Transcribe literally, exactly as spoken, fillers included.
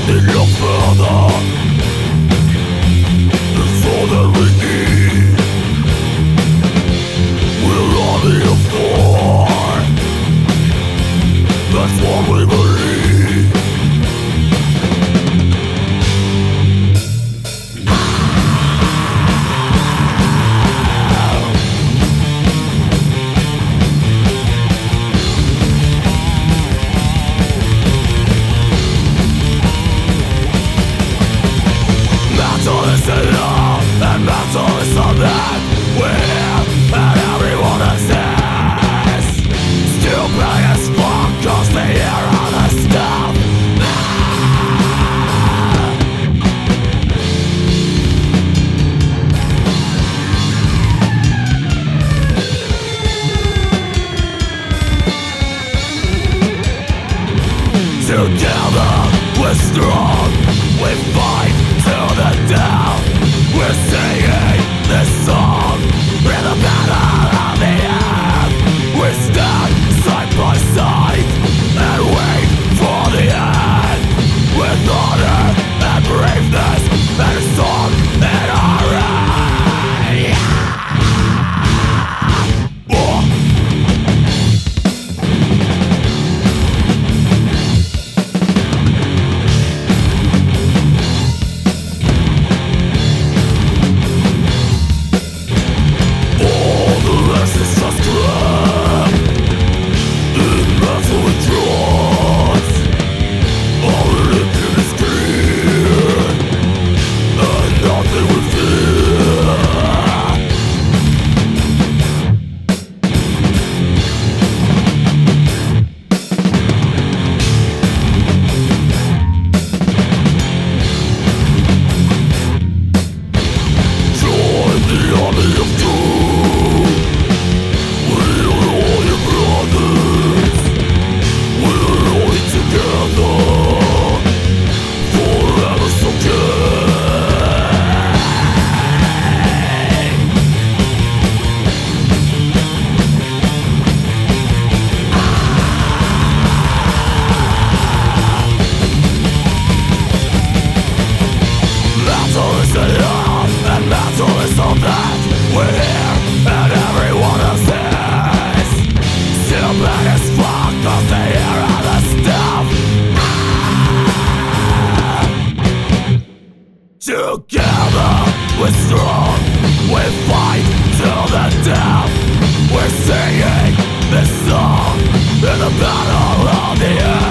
nothing no further is all that we need. We're all here for, that's what we believe. Mental is enough, and mental is something we're, and everyone exists. Stupid as fuck, cause they hear all the stuff. Together we're strong, we fight till the death. We're singing this song in the battle of the earth. We stand side by side and wait for the end, with honor and braveness and a song in our eye. Oh. And battle is all that we're here, and everyone else is. Still bad as fuck, cause they hear all the stuff. Together we're strong, we fight till the death. We're singing this song in the battle of the earth.